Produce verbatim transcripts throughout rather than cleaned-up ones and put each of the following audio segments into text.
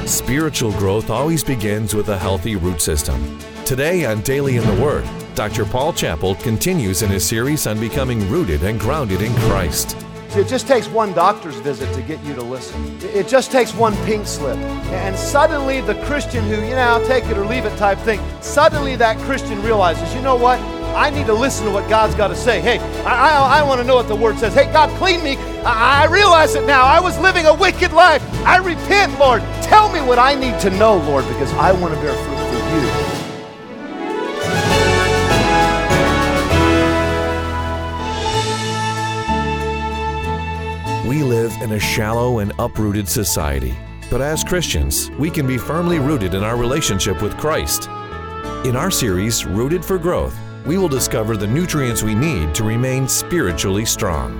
Spiritual growth always begins with a healthy root system. Today on Daily in the Word, Doctor Paul Chappell continues in his series on becoming rooted and grounded in Christ. It just takes one doctor's visit to get you to listen. It just takes one pink slip. And suddenly the Christian who, you know, I'll take it or leave it type thing, suddenly that Christian realizes, you know what? I need to listen to what God's got to say. Hey, I, I, I want to know what the Word says. Hey, God, clean me. I, I realize it now. I was living a wicked life. I repent, Lord. Tell me what I need to know, Lord, because I want to bear fruit for you. We live in a shallow and uprooted society, but as Christians, we can be firmly rooted in our relationship with Christ. In our series, Rooted for Growth, we will discover the nutrients we need to remain spiritually strong.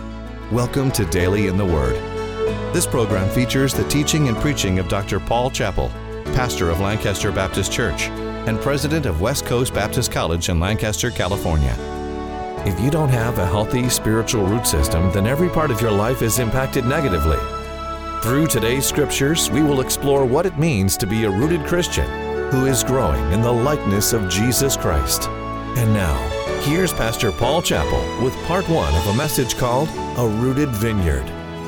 Welcome to Daily in the Word. This program features the teaching and preaching of Doctor Paul Chappell, pastor of Lancaster Baptist Church and president of West Coast Baptist College in Lancaster, California. If you don't have a healthy spiritual root system, then every part of your life is impacted negatively. Through today's scriptures, we will explore what it means to be a rooted Christian who is growing in the likeness of Jesus Christ. And now, here's Pastor Paul Chappell with part one of a message called A Rooted Vineyard.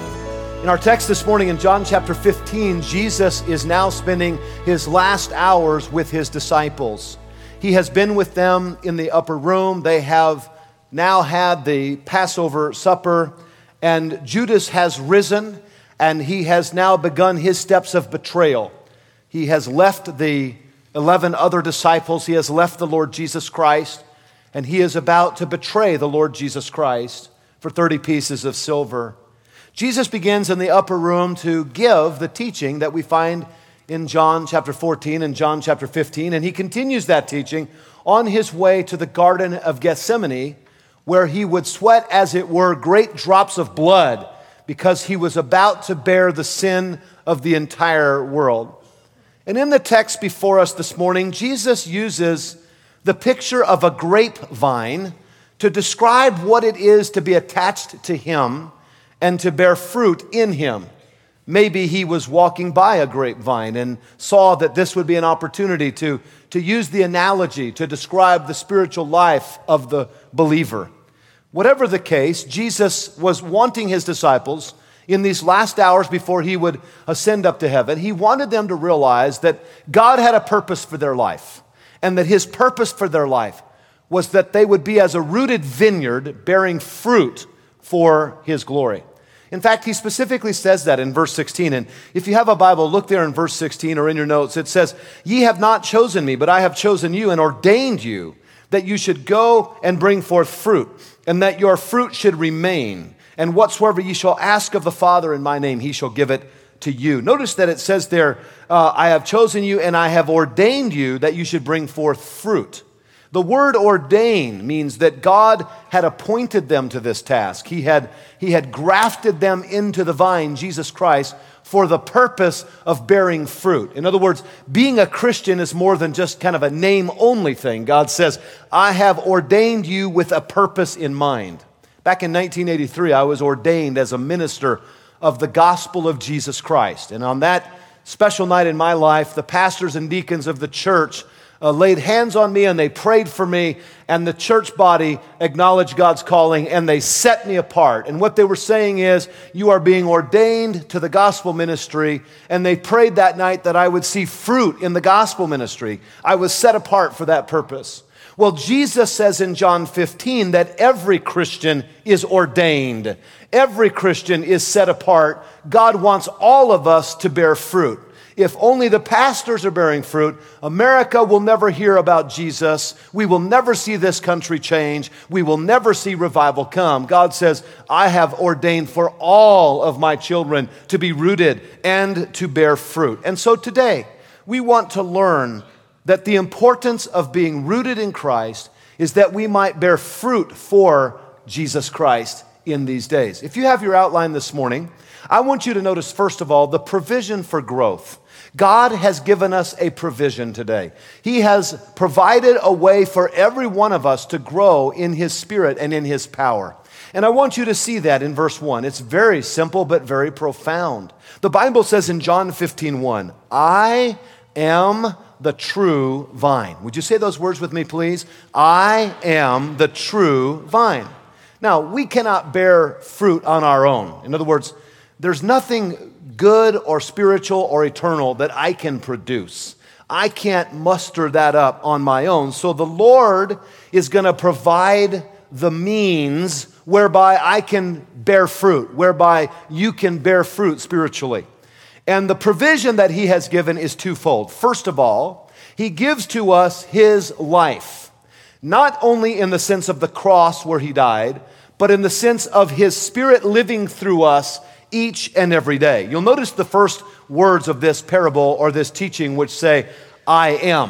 In our text this morning in John chapter fifteen, Jesus is now spending his last hours with his disciples. He has been with them in the upper room. They have now had the Passover supper, and Judas has risen, and he has now begun his steps of betrayal. He has left the eleven other disciples. He has left the Lord Jesus Christ, and he is about to betray the Lord Jesus Christ for thirty pieces of silver. Jesus begins in the upper room to give the teaching that we find in John chapter fourteen and John chapter fifteen, and he continues that teaching on his way to the Garden of Gethsemane, where he would sweat, as it were, great drops of blood because he was about to bear the sin of the entire world. And in the text before us this morning, Jesus uses the picture of a grapevine to describe what it is to be attached to him and to bear fruit in him. Maybe he was walking by a grapevine and saw that this would be an opportunity to, to use the analogy to describe the spiritual life of the believer. Whatever the case, Jesus was wanting his disciples in these last hours before he would ascend up to heaven. He wanted them to realize that God had a purpose for their life, and that his purpose for their life was that they would be as a rooted vineyard bearing fruit for his glory. In fact, he specifically says that in verse sixteen. And if you have a Bible, look there in verse sixteen or in your notes. It says, "Ye have not chosen me, but I have chosen you and ordained you that you should go and bring forth fruit, and that your fruit should remain. And whatsoever ye shall ask of the Father in my name, he shall give it to you." Notice that it says there, uh, I have chosen you and I have ordained you that you should bring forth fruit. The word ordain means that God had appointed them to this task. He had, he had grafted them into the vine, Jesus Christ, for the purpose of bearing fruit. In other words, being a Christian is more than just kind of a name-only thing. God says, I have ordained you with a purpose in mind. Back in nineteen eighty-three, I was ordained as a minister of the gospel of Jesus Christ. And on that special night in my life, the pastors and deacons of the church uh, laid hands on me and they prayed for me, and the church body acknowledged God's calling and they set me apart. And what they were saying is, you are being ordained to the gospel ministry, and they prayed that night that I would see fruit in the gospel ministry. I was set apart for that purpose. Well, Jesus says in John fifteen that every Christian is ordained. Every Christian is set apart. God wants all of us to bear fruit. If only the pastors are bearing fruit, America will never hear about Jesus. We will never see this country change. We will never see revival come. God says, I have ordained for all of my children to be rooted and to bear fruit. And so today, we want to learn that the importance of being rooted in Christ is that we might bear fruit for Jesus Christ in these days. If you have your outline this morning, I want you to notice, first of all, the provision for growth. God has given us a provision today. He has provided a way for every one of us to grow in His Spirit and in His power. And I want you to see that in verse one. It's very simple but very profound. The Bible says in John fifteen one, I am the true vine. Would you say those words with me, please? I am the true vine. Now, we cannot bear fruit on our own. In other words, there's nothing good or spiritual or eternal that I can produce. I can't muster that up on my own. So the Lord is going to provide the means whereby I can bear fruit, whereby you can bear fruit spiritually. And the provision that he has given is twofold. First of all, he gives to us his life, not only in the sense of the cross where he died, but in the sense of his Spirit living through us each and every day. You'll notice the first words of this parable or this teaching which say, I am.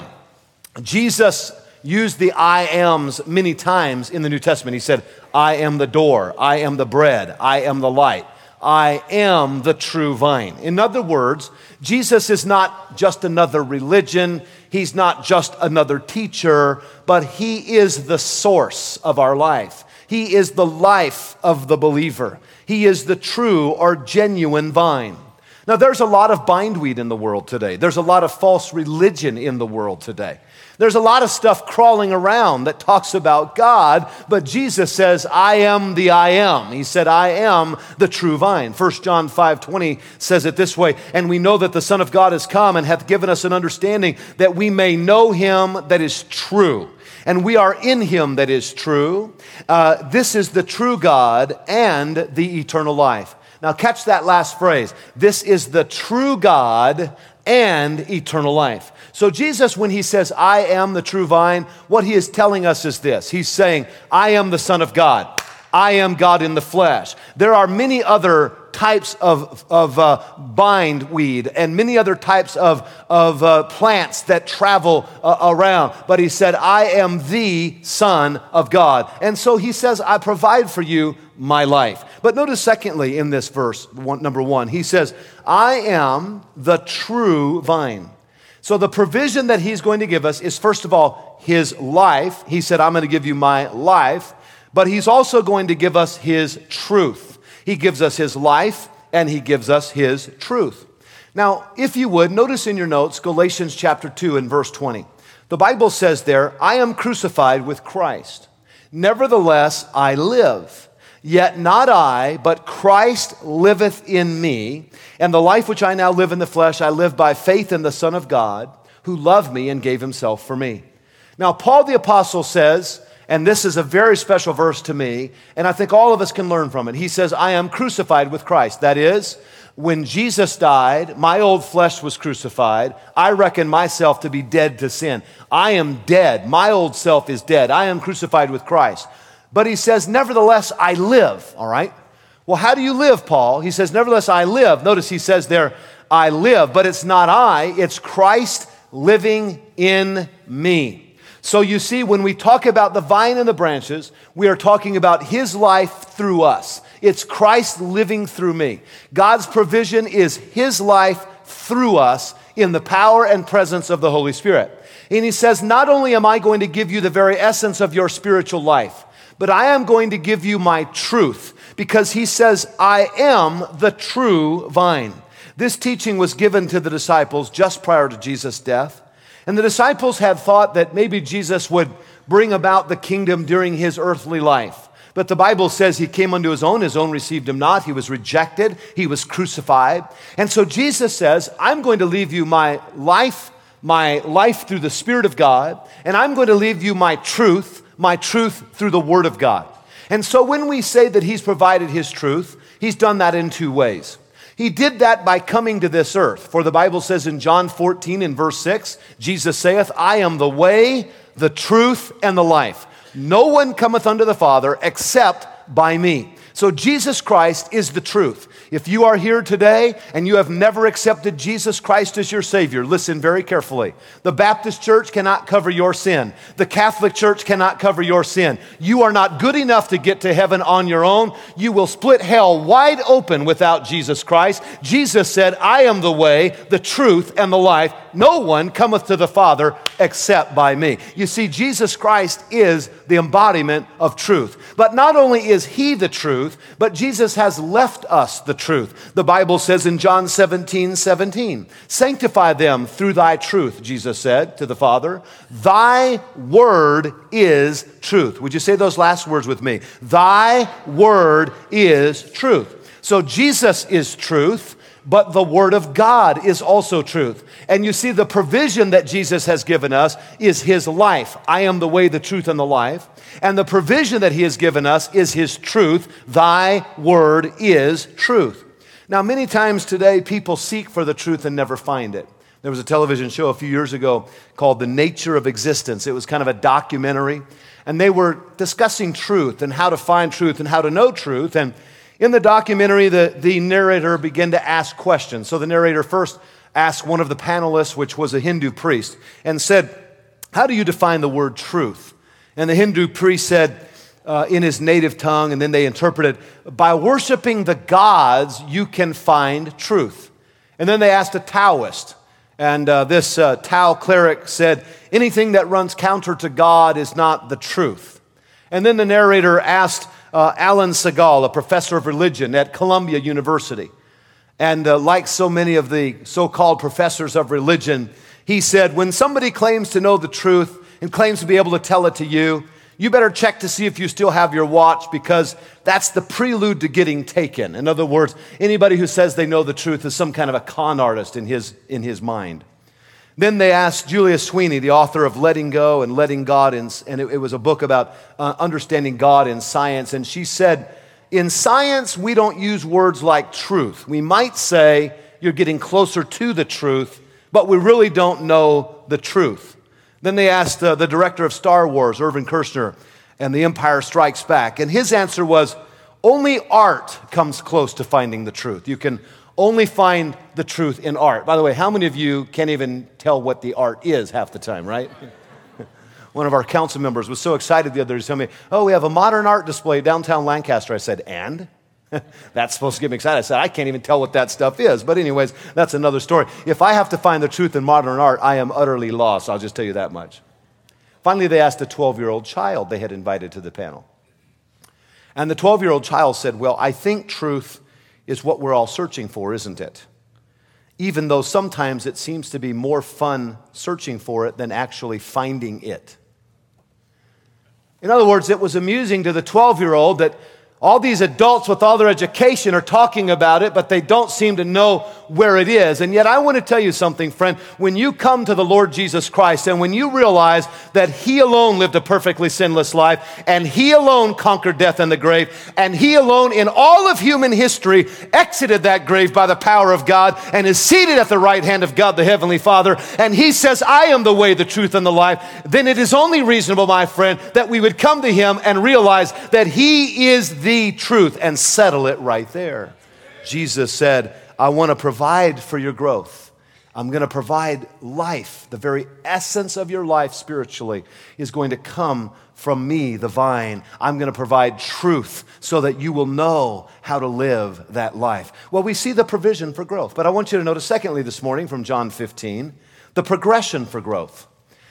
Jesus used the I ams many times in the New Testament. He said, I am the door, I am the bread, I am the light. I am the true vine. In other words, Jesus is not just another religion. He's not just another teacher, but he is the source of our life. He is the life of the believer. He is the true or genuine vine. Now, there's a lot of bindweed in the world today. There's a lot of false religion in the world today. There's a lot of stuff crawling around that talks about God, but Jesus says, I am the I am. He said, I am the true vine. First John five twenty says it this way, and we know that the Son of God has come and hath given us an understanding that we may know him that is true. And we are in him that is true. Uh, this is the true God and the eternal life. Now catch that last phrase. This is the true God and eternal life. So Jesus, when he says, I am the true vine, what he is telling us is this. He's saying, I am the Son of God. I am God in the flesh. There are many other types of, of uh, bindweed and many other types of, of uh, plants that travel uh, around. But he said, I am the Son of God. And so he says, I provide for you my life. But notice secondly in this verse, one, number one, he says, I am the true vine. So the provision that he's going to give us is, first of all, his life. He said, I'm going to give you my life. But he's also going to give us his truth. He gives us his life and he gives us his truth. Now, if you would, notice in your notes, Galatians chapter two and verse twenty. The Bible says there, I am crucified with Christ. Nevertheless, I live. Yet not I, but Christ liveth in me. And the life which I now live in the flesh, I live by faith in the Son of God, who loved me and gave himself for me. Now, Paul the Apostle says, and this is a very special verse to me, and I think all of us can learn from it. He says, I am crucified with Christ. That is, when Jesus died, my old flesh was crucified. I reckon myself to be dead to sin. I am dead. My old self is dead. I am crucified with Christ. But he says, nevertheless, I live, all right? Well, how do you live, Paul? He says, nevertheless, I live. Notice he says there, I live, but it's not I, it's Christ living in me. So you see, when we talk about the vine and the branches, we are talking about his life through us. It's Christ living through me. God's provision is his life through us in the power and presence of the Holy Spirit. And he says, not only am I going to give you the very essence of your spiritual life, but I am going to give you my truth, because he says, I am the true vine. This teaching was given to the disciples just prior to Jesus' death. And the disciples had thought that maybe Jesus would bring about the kingdom during his earthly life. But the Bible says he came unto his own, his own received him not. He was rejected, he was crucified. And so Jesus says, I'm going to leave you my life, my life through the Spirit of God, and I'm going to leave you my truth, my truth through the Word of God. And so when we say that he's provided his truth, he's done that in two ways. He did that by coming to this earth. For the Bible says in John fourteen in verse six, Jesus saith, I am the way, the truth, and the life. No one cometh unto the Father except by me. So Jesus Christ is the truth. If you are here today and you have never accepted Jesus Christ as your Savior, listen very carefully. The Baptist Church cannot cover your sin. The Catholic Church cannot cover your sin. You are not good enough to get to heaven on your own. You will split hell wide open without Jesus Christ. Jesus said, I am the way, the truth, and the life. No one cometh to the Father except by me. You see, Jesus Christ is the embodiment of truth. But not only is he the truth, but Jesus has left us the truth. The Bible says in John seventeen seventeen, sanctify them through thy truth, Jesus said to the Father. Thy word is truth. Would you say those last words with me? Thy word is truth. So Jesus is truth, but the Word of God is also truth. And you see, the provision that Jesus has given us is his life. I am the way, the truth, and the life. And the provision that he has given us is his truth. Thy word is truth. Now, many times today, people seek for the truth and never find it. There was a television show a few years ago called The Nature of Existence. It was kind of a documentary. And they were discussing truth and how to find truth and how to know truth. And in the documentary, the, the narrator began to ask questions. So the narrator first asked one of the panelists, which was a Hindu priest, and said, how do you define the word truth? And the Hindu priest said uh, in his native tongue, and then they interpreted, by worshiping the gods, you can find truth. And then they asked a Taoist, and uh, this uh, Tao cleric said, anything that runs counter to God is not the truth. And then the narrator asked Uh, Alan Segal, a professor of religion at Columbia University. And uh, like so many of the so-called professors of religion, he said, when somebody claims to know the truth and claims to be able to tell it to you, you better check to see if you still have your watch, because that's the prelude to getting taken. In other words, anybody who says they know the truth is some kind of a con artist in his, in his mind. Then they asked Julia Sweeney, the author of Letting Go and Letting God, in, and it, it was a book about uh, understanding God in science. And she said, in science, we don't use words like truth. We might say you're getting closer to the truth, but we really don't know the truth. Then they asked uh, the director of Star Wars, Irvin Kershner, and The Empire Strikes Back. And his answer was, only art comes close to finding the truth. You can only find the truth in art. By the way, how many of you can't even tell what the art is half the time, right? One of our council members was so excited the other day to tell me, oh, we have a modern art display downtown Lancaster. I said, and? That's supposed to get me excited. I said, I can't even tell what that stuff is. But anyways, that's another story. If I have to find the truth in modern art, I am utterly lost. I'll just tell you that much. Finally, they asked a twelve-year-old child they had invited to the panel. And the twelve-year-old child said, well, I think truth is what we're all searching for, isn't it? Even though sometimes it seems to be more fun searching for it than actually finding it. In other words, it was amusing to the twelve-year-old that all these adults with all their education are talking about it, but they don't seem to know where it is. And yet I want to tell you something, friend. When you come to the Lord Jesus Christ and when you realize that he alone lived a perfectly sinless life and he alone conquered death and the grave and he alone in all of human history exited that grave by the power of God and is seated at the right hand of God, the Heavenly Father, and he says, I am the way, the truth, and the life, then it is only reasonable, my friend, that we would come to him and realize that he is the truth and settle it right there. Jesus said, I want to provide for your growth. I'm going to provide life. The very essence of your life spiritually is going to come from me, the vine. I'm going to provide truth so that you will know how to live that life. Well, we see the provision for growth. But I want you to notice, secondly, this morning from John fifteen, the progression for growth.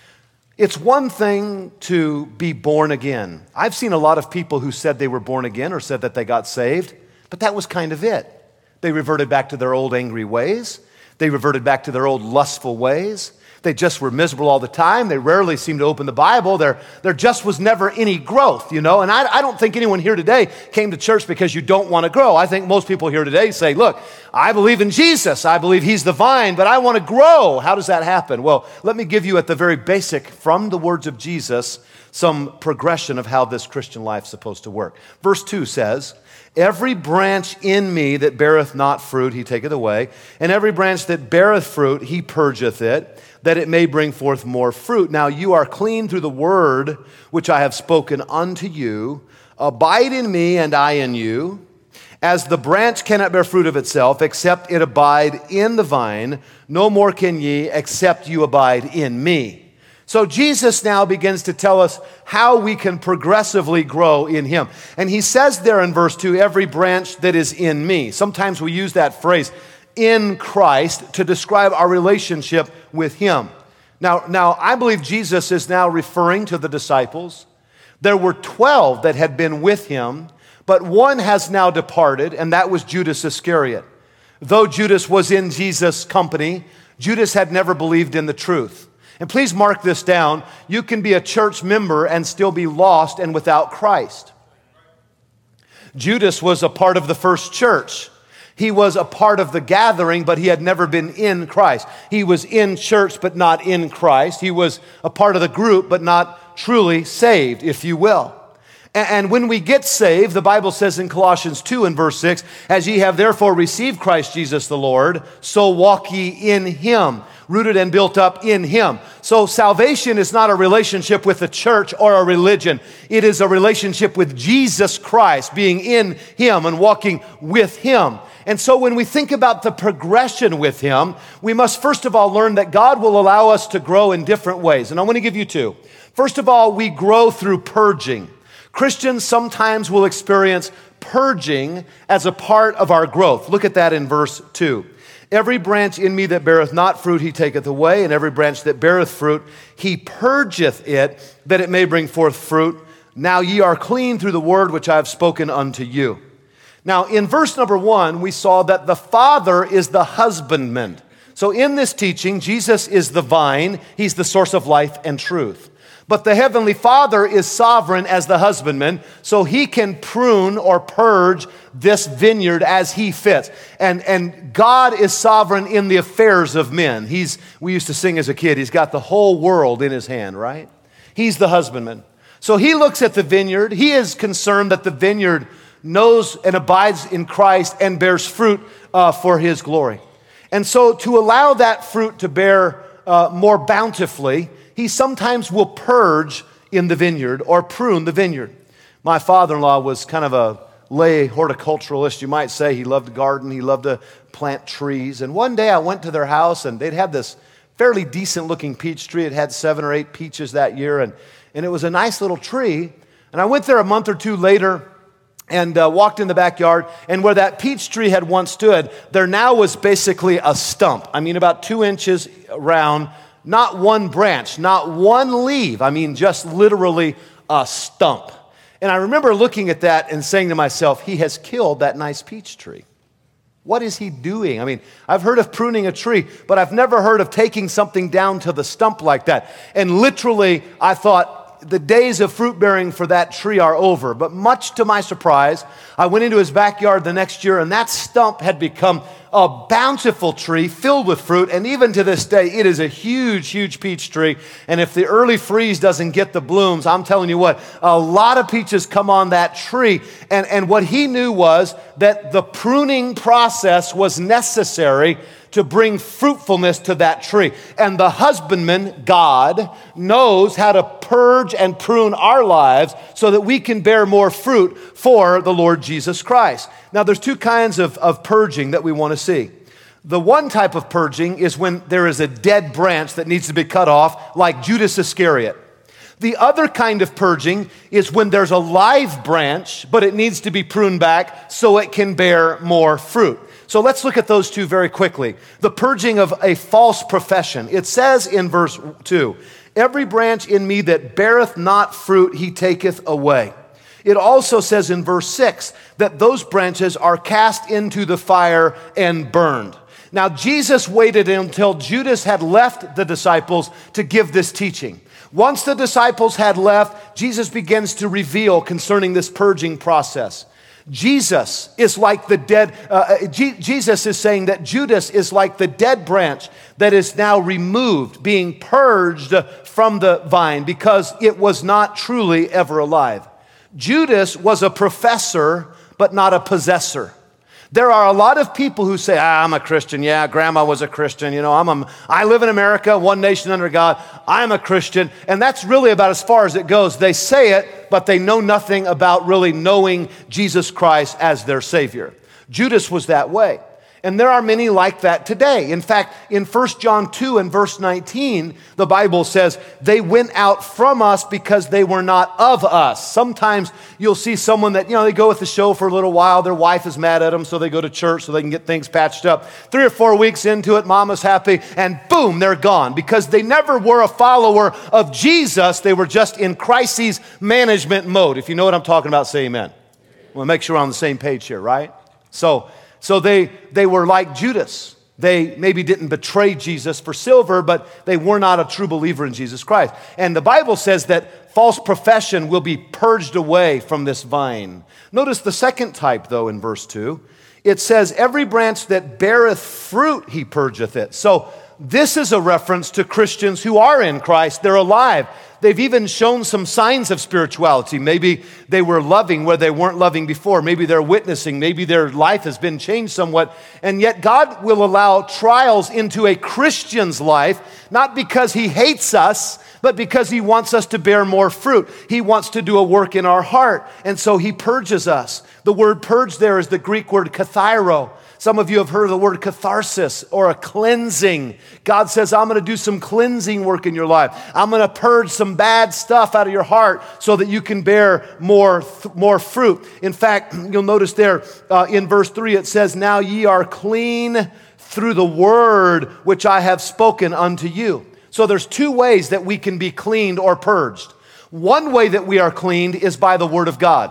It's one thing to be born again. I've seen a lot of people who said they were born again or said that they got saved, but that was kind of it. They reverted back to their old angry ways. They reverted back to their old lustful ways. They just were miserable all the time. They rarely seemed to open the Bible. There, there just was never any growth, you know. And I, I don't think anyone here today came to church because you don't want to grow. I think most people here today say, look, I believe in Jesus. I believe he's the vine, but I want to grow. How does that happen? Well, let me give you at the very basic, from the words of Jesus, some progression of how this Christian life is supposed to work. Verse two says, every branch in me that beareth not fruit, he taketh away. And every branch that beareth fruit, he purgeth it, that it may bring forth more fruit. Now you are clean through the word which I have spoken unto you. Abide in me, and I in you. As the branch cannot bear fruit of itself, except it abide in the vine, no more can ye, except you abide in me. So Jesus now begins to tell us how we can progressively grow in him. And he says there in verse two, every branch that is in me. Sometimes we use that phrase, in Christ, to describe our relationship with him. Now, now, I believe Jesus is now referring to the disciples. There were twelve that had been with him, but one has now departed, and that was Judas Iscariot. Though Judas was in Jesus' company, Judas had never believed in the truth. And please mark this down. You can be a church member and still be lost and without Christ. Judas was a part of the first church. He was a part of the gathering, but he had never been in Christ. He was in church, but not in Christ. He was a part of the group, but not truly saved, if you will. And when we get saved, the Bible says in Colossians two and verse six, as ye have therefore received Christ Jesus the Lord, so walk ye in him, rooted and built up in him. So salvation is not a relationship with a church or a religion. It is a relationship with Jesus Christ, being in him and walking with him. And so when we think about the progression with him, we must first of all learn that God will allow us to grow in different ways. And I want to give you two. First of all, we grow through purging. Christians sometimes will experience purging as a part of our growth. Look at that in verse two. Every branch in me that beareth not fruit he taketh away, and every branch that beareth fruit he purgeth it, that it may bring forth fruit. Now ye are clean through the word which I have spoken unto you. Now in verse number one, we saw that the Father is the husbandman. So in this teaching, Jesus is the vine. He's the source of life and truth. But the Heavenly Father is sovereign as the husbandman, so he can prune or purge this vineyard as he fits. And, and God is sovereign in the affairs of men. He's, we used to sing as a kid, he's got the whole world in his hand, right? He's the husbandman. So he looks at the vineyard. He is concerned that the vineyard knows and abides in Christ and bears fruit uh, for his glory. And so to allow that fruit to bear uh, more bountifully, he sometimes will purge in the vineyard or prune the vineyard. My father-in-law was kind of a lay horticulturalist, you might say. He loved to garden. He loved to plant trees. And one day I went to their house, and they'd had this fairly decent-looking peach tree. It had seven or eight peaches that year, and, and it was a nice little tree. And I went there a month or two later and uh, walked in the backyard, and where that peach tree had once stood, there now was basically a stump. I mean, about two inches round. Not one branch, not one leaf. I mean, just literally a stump. And I remember looking at that and saying to myself, he has killed that nice peach tree. What is he doing? I mean, I've heard of pruning a tree, but I've never heard of taking something down to the stump like that. And literally, I thought, the days of fruit bearing for that tree are over. But much to my surprise, I went into his backyard the next year, and that stump had become a bountiful tree filled with fruit. And even to this day, it is a huge, huge peach tree. And if the early freeze doesn't get the blooms, I'm telling you what, a lot of peaches come on that tree. And, and what he knew was that the pruning process was necessary to bring fruitfulness to that tree. And the husbandman, God, knows how to purge and prune our lives so that we can bear more fruit for the Lord Jesus Christ. Now, there's two kinds of, of purging that we want to see. The one type of purging is when there is a dead branch that needs to be cut off, like Judas Iscariot. The other kind of purging is when there's a live branch, but it needs to be pruned back so it can bear more fruit. So let's look at those two very quickly. The purging of a false profession. It says in verse two, every branch in me that beareth not fruit, he taketh away. It also says in verse six that those branches are cast into the fire and burned. Now, Jesus waited until Judas had left the disciples to give this teaching. Once the disciples had left, Jesus begins to reveal concerning this purging process. Jesus is like the dead, uh, G- Jesus is saying that Judas is like the dead branch that is now removed, being purged from the vine because it was not truly ever alive. Judas was a professor, but not a possessor. There are a lot of people who say, ah, I'm a Christian. Yeah, grandma was a Christian. You know, I'm a, I live in America, one nation under God. I'm a Christian. And that's really about as far as it goes. They say it, but they know nothing about really knowing Jesus Christ as their Savior. Judas was that way. And there are many like that today. In fact, in First John two and verse nineteen, the Bible says, they went out from us because they were not of us. Sometimes you'll see someone that, you know, they go with the show for a little while, their wife is mad at them, so they go to church so they can get things patched up. Three or four weeks into it, mama's happy, and boom, they're gone. Because they never were a follower of Jesus, they were just in crisis management mode. If you know what I'm talking about, say amen. We'll make sure we're on the same page here, right? So, So they, they were like Judas. They maybe didn't betray Jesus for silver, but they were not a true believer in Jesus Christ. And the Bible says that false profession will be purged away from this vine. Notice the second type, though, in verse two. It says, every branch that beareth fruit, he purgeth it. So this is a reference to Christians who are in Christ. They're alive. They've even shown some signs of spirituality. Maybe they were loving where they weren't loving before. Maybe they're witnessing. Maybe their life has been changed somewhat. And yet God will allow trials into a Christian's life, not because he hates us, but because he wants us to bear more fruit. He wants to do a work in our heart. And so he purges us. The word purge there is the Greek word kathairo. Some of you have heard of the word catharsis or a cleansing. God says, I'm going to do some cleansing work in your life. I'm going to purge some bad stuff out of your heart so that you can bear more, th- more fruit. In fact, you'll notice there uh, in verse three, it says, now ye are clean through the word which I have spoken unto you. So there's two ways that we can be cleaned or purged. One way that we are cleaned is by the word of God.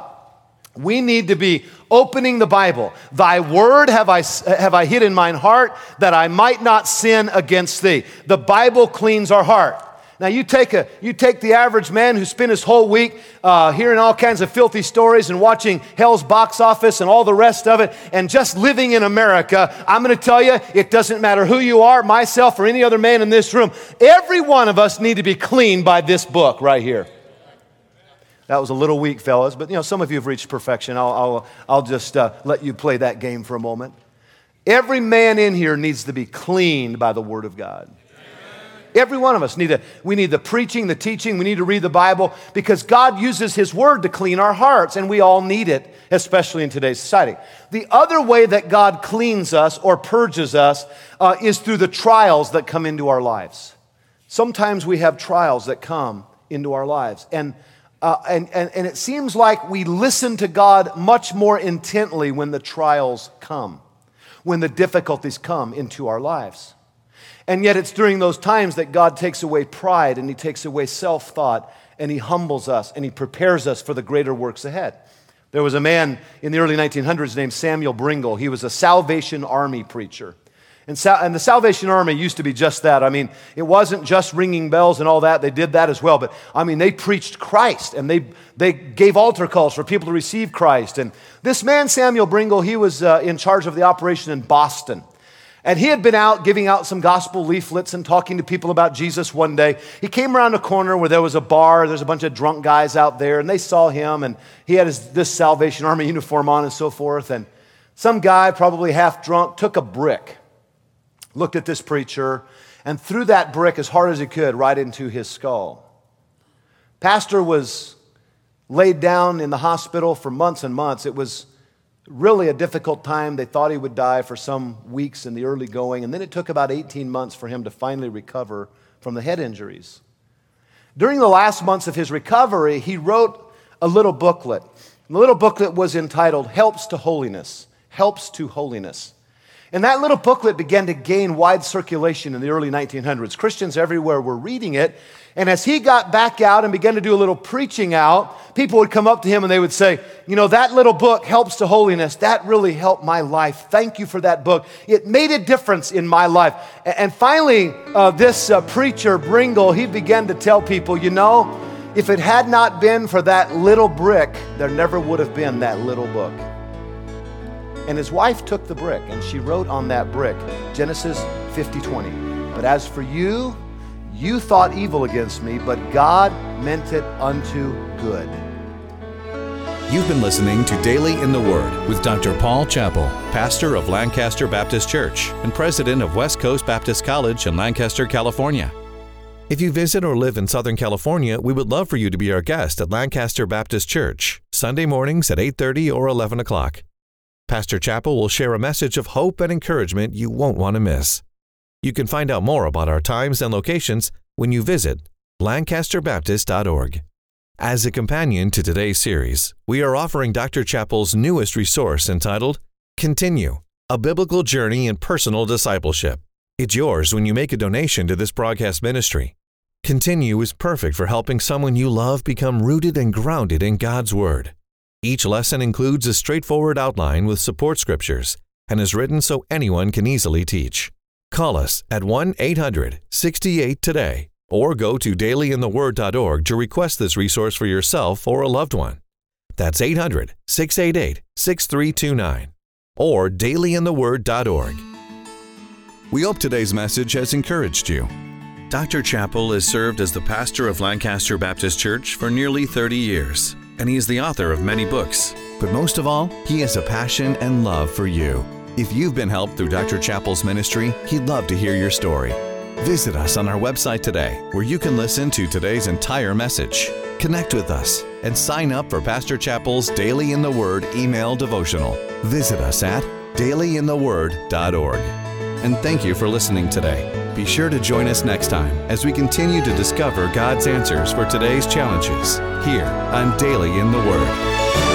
We need to be opening the Bible. Thy word have I, have I hid in mine heart that I might not sin against thee. The Bible cleans our heart. Now you take a you take the average man who spent his whole week uh, hearing all kinds of filthy stories and watching Hell's Box Office and all the rest of it and just living in America. I'm going to tell you, it doesn't matter who you are, myself or any other man in this room. Every one of us need to be cleaned by this book right here. That was a little weak, fellas, but you know, some of you have reached perfection. I'll, I'll, I'll just uh, let you play that game for a moment. Every man in here needs to be cleaned by the Word of God. Every one of us need to, we need the preaching, the teaching, we need to read the Bible because God uses His Word to clean our hearts, and we all need it, especially in today's society. The other way that God cleans us or purges us uh, is through the trials that come into our lives. Sometimes we have trials that come into our lives, and Uh, and, and, and it seems like we listen to God much more intently when the trials come, when the difficulties come into our lives. And yet it's during those times that God takes away pride and He takes away self-thought and He humbles us and He prepares us for the greater works ahead. There was a man in the early nineteen hundreds named Samuel Bringle. He was a Salvation Army preacher. And, Sal- and the Salvation Army used to be just that. I mean, it wasn't just ringing bells and all that. They did that as well. But, I mean, they preached Christ, and they they gave altar calls for people to receive Christ. And this man, Samuel Bringle, he was uh, in charge of the operation in Boston. And he had been out giving out some gospel leaflets and talking to people about Jesus one day. He came around a corner where there was a bar. There's a bunch of drunk guys out there, and they saw him, and he had his, this Salvation Army uniform on and so forth. And some guy, probably half drunk, took a brick, looked at this preacher, and threw that brick as hard as he could right into his skull. Pastor was laid down in the hospital for months and months. It was really a difficult time. They thought he would die for some weeks in the early going, and then it took about eighteen months for him to finally recover from the head injuries. During the last months of his recovery, he wrote a little booklet. The little booklet was entitled Helps to Holiness. Helps to Holiness. And that little booklet began to gain wide circulation in the early nineteen hundreds. Christians everywhere were reading it. And as he got back out and began to do a little preaching out, people would come up to him and they would say, you know, that little book, Helps to Holiness, that really helped my life. Thank you for that book. It made a difference in my life. And finally, uh, this uh, preacher, Bringle, he began to tell people, you know, if it had not been for that little brick, there never would have been that little book. And his wife took the brick, and she wrote on that brick, Genesis fifty twenty. But as for you, you thought evil against me, but God meant it unto good. You've been listening to Daily in the Word with Doctor Paul Chappell, pastor of Lancaster Baptist Church and president of West Coast Baptist College in Lancaster, California. If you visit or live in Southern California, we would love for you to be our guest at Lancaster Baptist Church, Sunday mornings at eight thirty or eleven o'clock. Pastor Chappell will share a message of hope and encouragement you won't want to miss. You can find out more about our times and locations when you visit lancaster baptist dot org. As a companion to today's series, we are offering Doctor Chappell's newest resource entitled Continue, A Biblical Journey in Personal Discipleship. It's yours when you make a donation to this broadcast ministry. Continue is perfect for helping someone you love become rooted and grounded in God's Word. Each lesson includes a straightforward outline with support scriptures and is written so anyone can easily teach. Call us at one eight hundred sixty-eight today or go to daily in the word dot org to request this resource for yourself or a loved one. That's eight hundred, six eight eight, six three two nine or daily in the word dot org. We hope today's message has encouraged you. Doctor Chappell has served as the pastor of Lancaster Baptist Church for nearly thirty years, and he is the author of many books. But most of all, he has a passion and love for you. If you've been helped through Doctor Chappell's ministry, he'd love to hear your story. Visit us on our website today, where you can listen to today's entire message, connect with us, and sign up for Pastor Chappell's Daily in the Word email devotional. Visit us at daily in the word dot org. And thank you for listening today. Be sure to join us next time as we continue to discover God's answers for today's challenges here on Daily in the Word.